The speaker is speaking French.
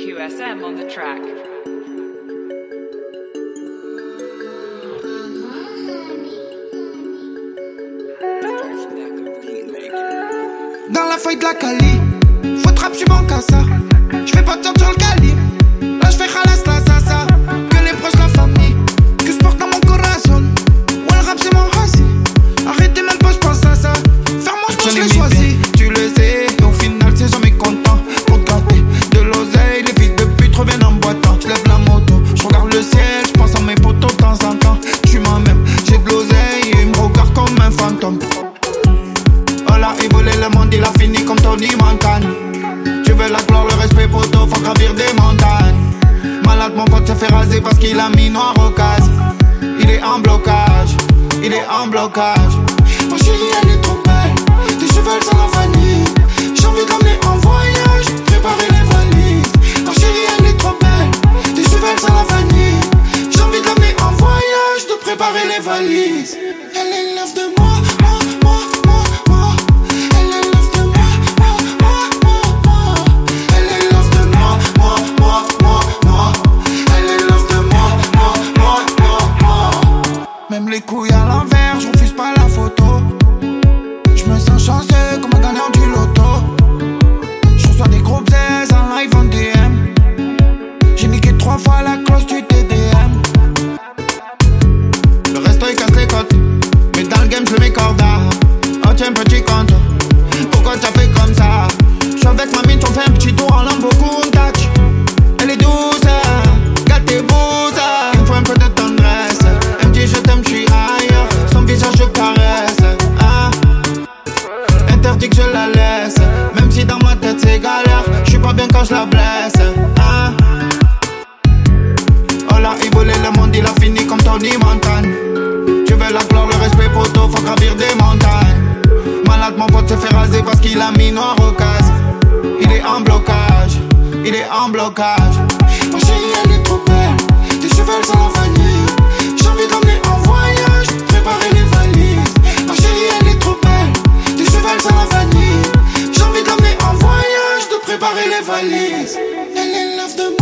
QSM on the track. Dans la feuille de la Cali, faut trap, j'suis bon qu'à ça. J'fais pas de sur le cali. Là j'fais khalas la sasa. Que les proches, la famille, que j'porte dans mon corazon. Ouais, le rap c'est mon hasi. Arrêtez même pas, j'pense à ça. Faire mon choix, j'l'ai choisi. Tu le sais, et au final c'est jamais content. Pour te gâter de l'oseille, les fils de pute reviennent en boitant. J'lève la moto, j'regarde le ciel, j'pense à mes potos de temps en temps. Tu m'en même, j'ai de l'oseille et ils me regardent comme un fantôme. Voilà, il volait le monde, il a fini comme Tony Montana. Tu veux la gloire, le respect, poto, faut gravir des montagnes. Malade, mon pote se fait raser parce qu'il a mis noir au casque. Il est en blocage, il est en blocage. Ma chérie, elle est trop belle, tes cheveux sont la vanille. J'ai envie de l'emmener en voyage, préparer les valises. Ma chérie, elle est trop belle, tes cheveux sont la vanille. J'ai envie de l'emmener en voyage, de préparer les valises. Elle est l'œuf de moi. Même les couilles à l'envers, je refuse pas la photo. Je me sens chanceux comme un gagnant du loto. Je reçois des gros bzaises en live en DM. J'ai niqué 3 fois la cloche du TDM. Le resto il casse les côtes, mais dans le game je le mets corda. Oh tiens petit compte, pourquoi t'as fait comme ça? J'suis avec ma mine, on fait un petit tour en Lambo Countach. Elle est douce, gâtez bouse. Il me faut un peu de tendresse. Je t'aime, j'suis ailleurs. Son visage je caresse. Interdit que je la laisse. Même si dans ma tête c'est galère, j'suis pas bien quand je la blesse. Oh là, il volait le monde, il a fini comme Tony Montana. Tu veux la gloire, le respect, poto, faut gravir des montagnes. Malade, mon pote se fait raser parce qu'il a mis noir au casque. Il est en blocage, il est en blocage. Ma chérie, elle est trop belle, tes cheveux sont la vanille. J'ai envie d'emmener en voyage, préparer les valises. Ma chérie, elle est trop belle, tes cheveux sont la vanille. J'ai envie d'emmener en voyage, de préparer les valises. Elle est l'œuf de